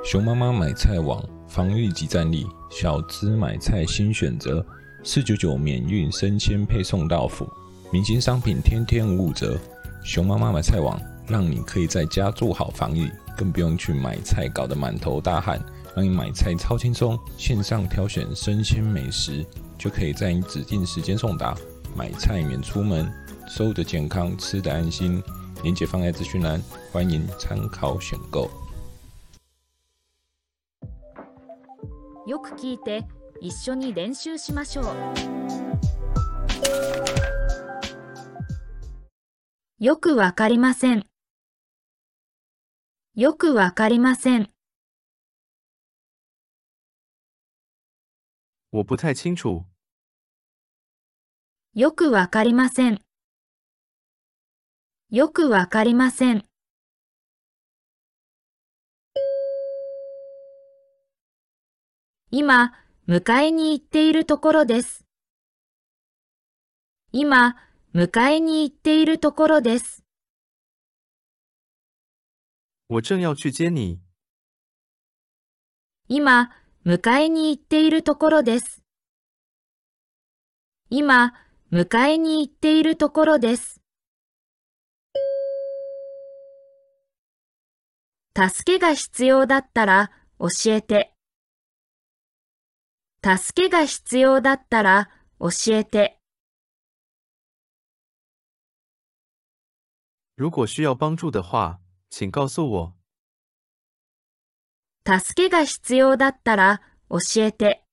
熊妈妈买菜网防疫即战力，小资买菜新选择，499免运生鲜配送到府，明星商品天天5折。熊妈妈买菜网让你可以在家做好防疫，更不用去买菜搞得满头大汗，让你买菜超轻松，线上挑选生鲜美食，就可以在你指定时间送达，买菜免出门，收的健康，吃的安心。链接放在资讯栏，欢迎参考选购。 よく聞いて、一緒に練習しましょう。よくわかりません。よくわかりません。 我不太清楚。 よくわかりません。よくわかりません。今、迎えに行っているところです。今、迎えに行っているところです。 我正要去接你。 今、迎えに行っているところです。今、迎えに行っているところです。助けが必要だったら教えて。助けが必要だったら教えて。 如果需要帮助的话，请告诉我。 助けが必要だったら教えて。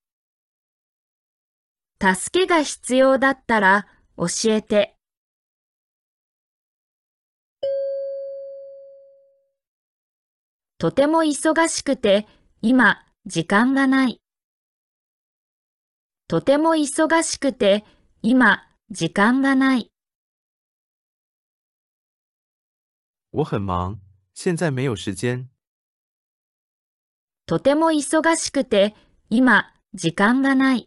助けが必要だったら教えて。とても忙しくて、今、時間がない。とても忙しくて、今、時間がない。 我很忙，现在没有时间。 とても忙しくて、今、時間がない。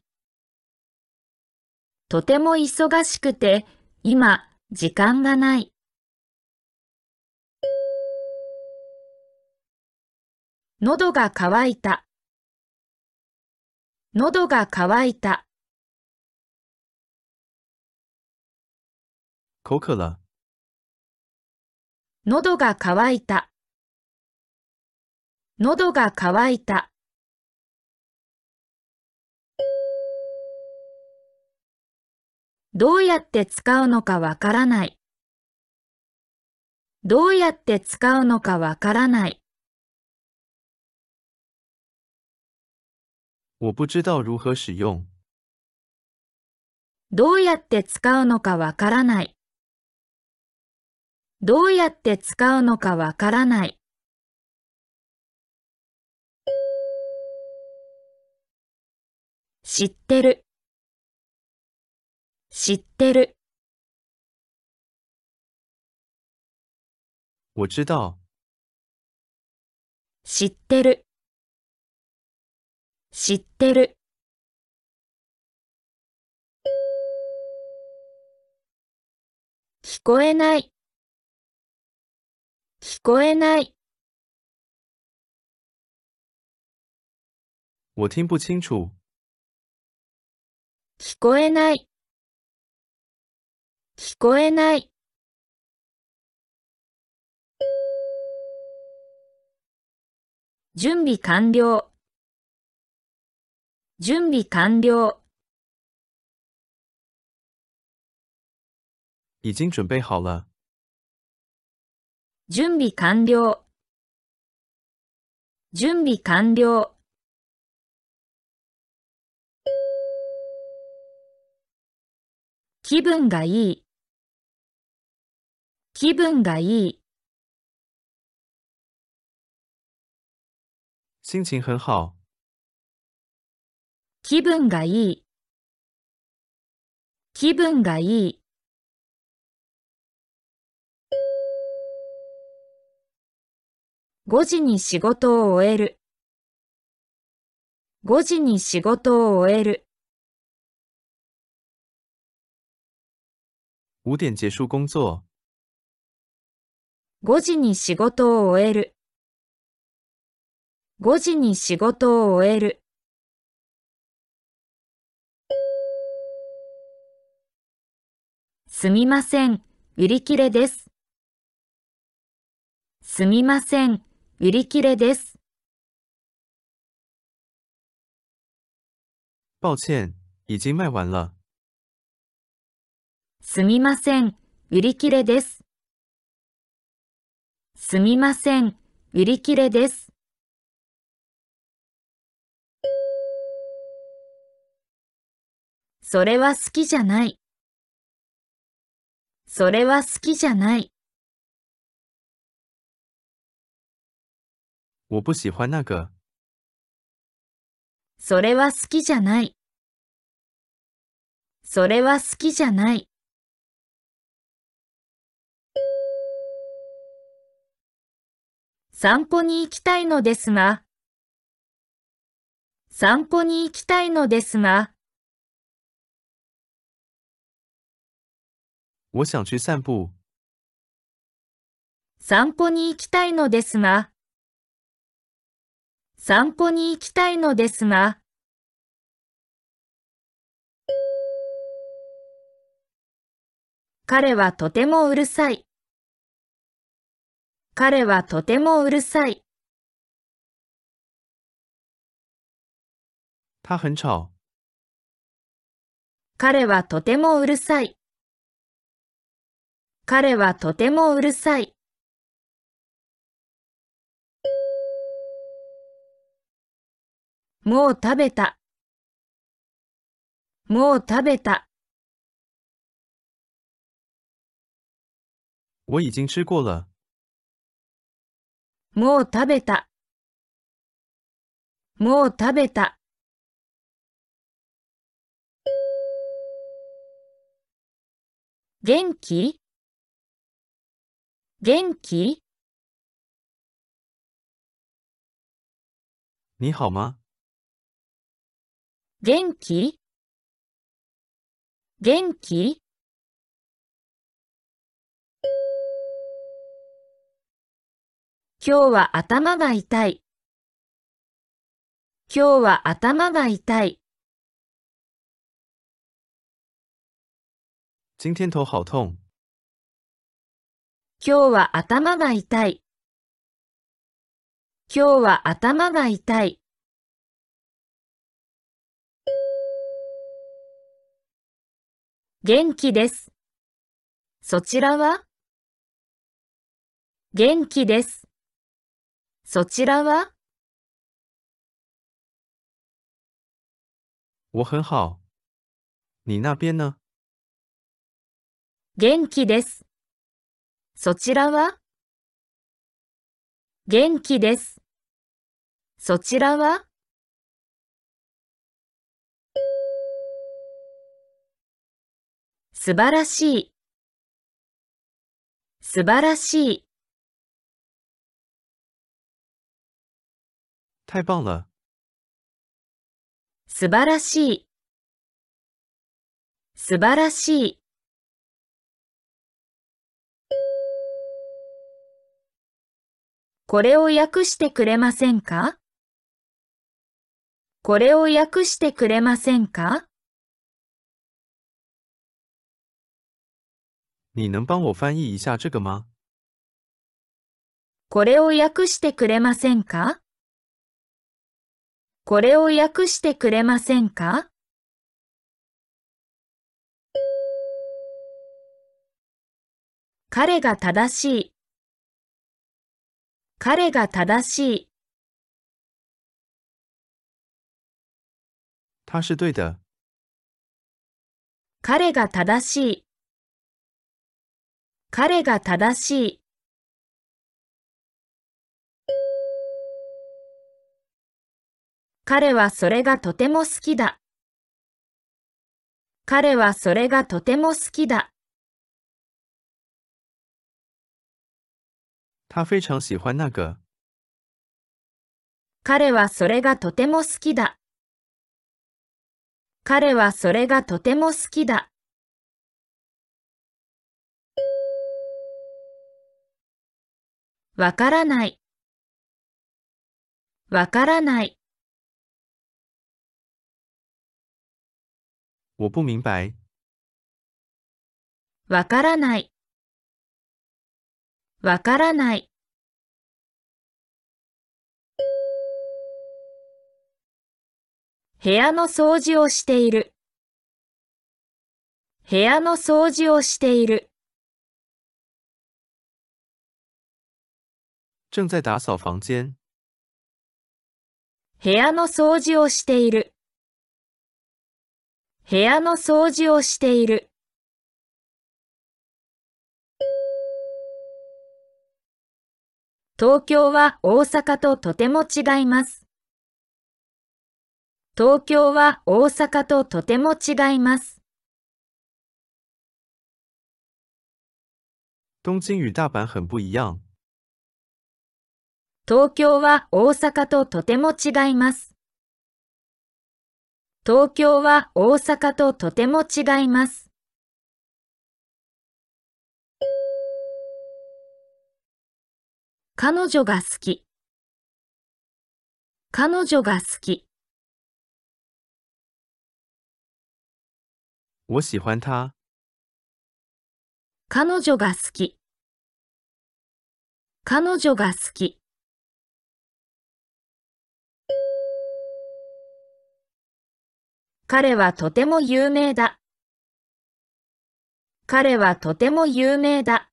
とても忙しくて、今、時間がない。喉が渇いた。喉が渇いた。 口渴了。 喉が渇いた。喉が渇いた。どうやって使うのかわからない。どうやって使うのかわからない。 我不知道如何使用。 どうやって使うのかわからない。どうやって使うのかわからない。知ってる。知ってる。 我知道。 知ってる。知ってる。聞こえない。聞こえない。 我听不清楚。 聞こえない。聞こえない。準備完了。準備完了。 已经准备好了。 準備完了。準備完了。気分がいい。気分がいい。 心情很好。 気分がいい。気分がいい。5時に仕事を終える。5時に仕事を終える。 5点结束工作。 5時に仕事を終える。 5時に仕事を終える。すみません、売り切れです。すみません、売り切れです。 抱歉，已经卖完了。 すみません、売り切れです。すみません、売り切れです。それは好きじゃない。それは好きじゃない。 我不喜欢那个。 それは好きじゃない。それは好きじゃない。散歩に行きたいのですが。散歩に行きたいのですが。 我想去散步。 散歩に行きたいのですが。散歩に行きたいのですが。彼はとてもうるさい。彼はとてもうるさい。 他很吵。 彼はとてもうるさい。彼はとてもうるさい。もう食べた。もう食べた。 我已经吃过了。 もう食べた。もう食べた。元気？元気？ 你好吗？ 元気？元気？今日は頭が痛い。今日は頭が痛い。 今天头好痛。 今日は頭が痛い。今日は頭が痛い。元気です。そちらは？元気です。そちらは？ 我很好。你那边呢？ 元気です。そちらは？元気です。そちらは？素晴らしい。素晴らしい。 太棒了。 素晴らしい。素晴らしい。これを訳してくれませんか？これを訳してくれませんか？ 你能帮我翻译一下这个吗？ これを訳してくれませんか？これを訳してくれませんか？彼が正しい。彼が正しい。 他是对的。 彼が正しい。彼が正しい。彼はそれがとても好きだ。彼はそれがとても好きだ。 他非常喜欢那个。 彼はそれがとても好きだ。彼はそれがとても好きだ。わからない。 わからない。 我不明白。 わからない。わからない。部屋の掃除をしている。部屋の掃除をしている。 正在打扫房间。 部屋の掃除をしている。部屋の掃除をしている。東京は大阪ととても違います。東京は大阪ととても違います。 东京与大阪很不一样。 東京は大阪ととても違います。東京は大阪ととても違います。彼女が好き。彼女が好き。 我喜欢他。 彼女が好き。彼女が好き。彼はとても有名だ。彼はとても有名だ。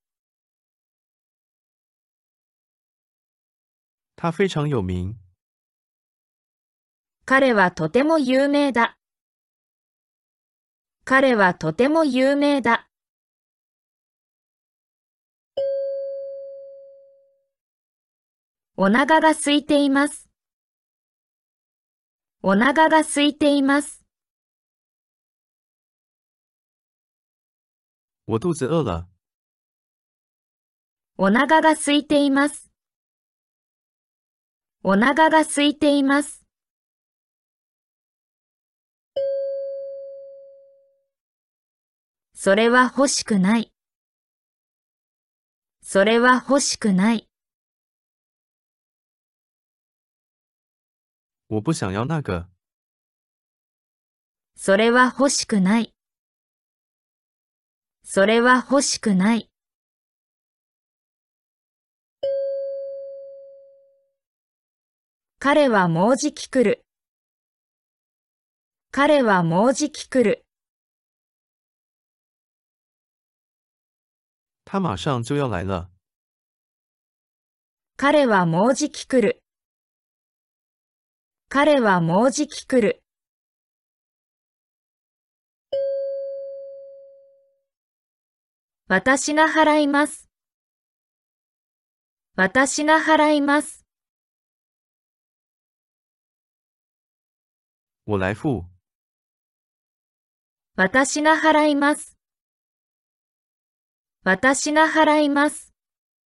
他非常有名。 彼はとても有名だ。彼はとても有名だ。お腹が空いています。お腹が空いています。 我肚子饿了。 お腹が空いています。お腹が空いています。それは欲しくない。それは欲しくない。 我不想要那个。 それは欲しくない。それは欲しくない。彼はもうじき来る。彼はもうじき来る。 他马上就要来了。 彼はもうじき来る。彼はもうじき来る。私が払います。私が払います。 我来付。 私が払います。私が払います。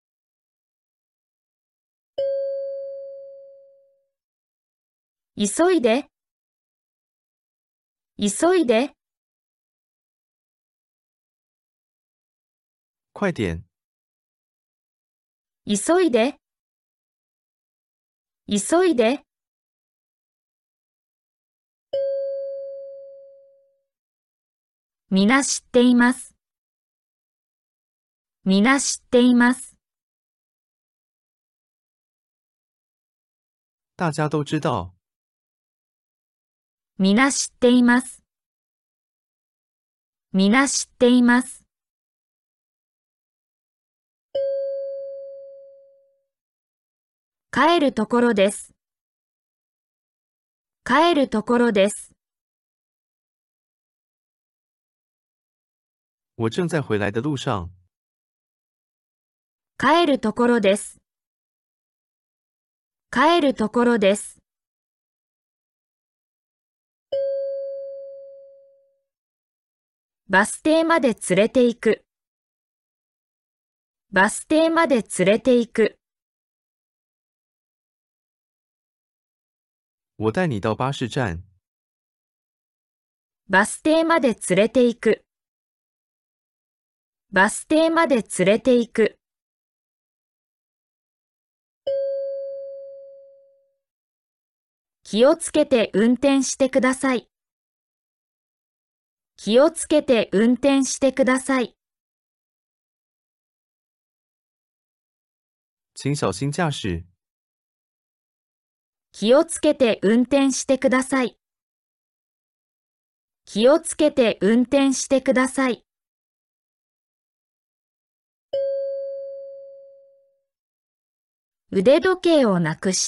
急いで。急いで。 快点。 急いで。急いで。みな知っています。みな知っています。 大家都知道。 みな知っています。みな知っています。帰るところです。帰るところです。 我正在回来的路上。 帰るところです。帰るところです。バス停まで連れて行く。バス停まで連れて行く。 我带你到巴士站。 バス停まで連れて行く。バス停まで連れて行く。 気をつけて運転してください。気をつけて運転してください。 请小心驾驶。 気をつけて運転してください。気をつけて運転してください。腕時計をなくした。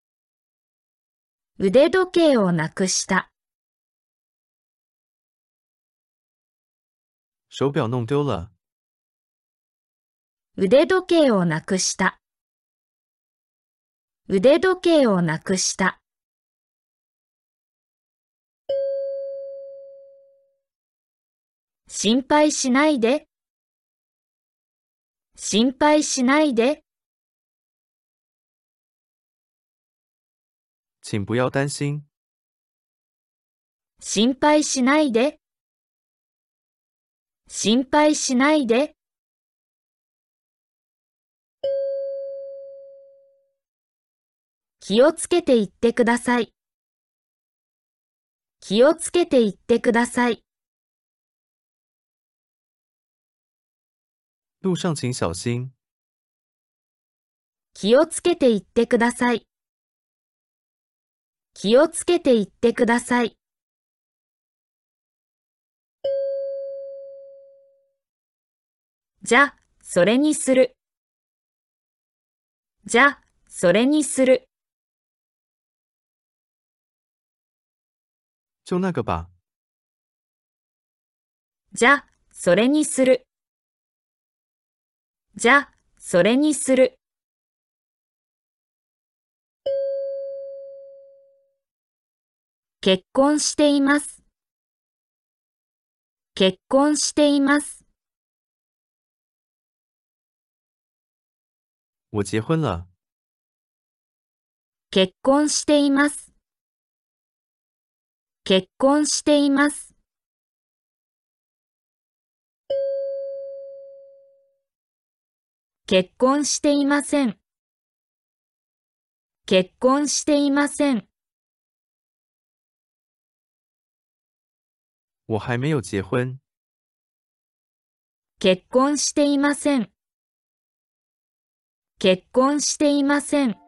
腕時計をなくした。 手表弄丢了。 腕時計をなくした。腕時計をなくした。心配しないで。心配しないで。 请不要担心。 心配しないで。心配しないで。気をつけて行ってください。気をつけて行ってください。 路上请小心。 気をつけて行ってください。気をつけて行ってください。じゃ、それにする。じゃ、それにする。 就那个吧。 じゃ、それにする。じゃ、それにする。結婚しています。結婚しています。 我结婚了。 結婚しています。結婚しています。結婚していません。結婚していません。 我还没有结婚。 結婚していません。結婚していません。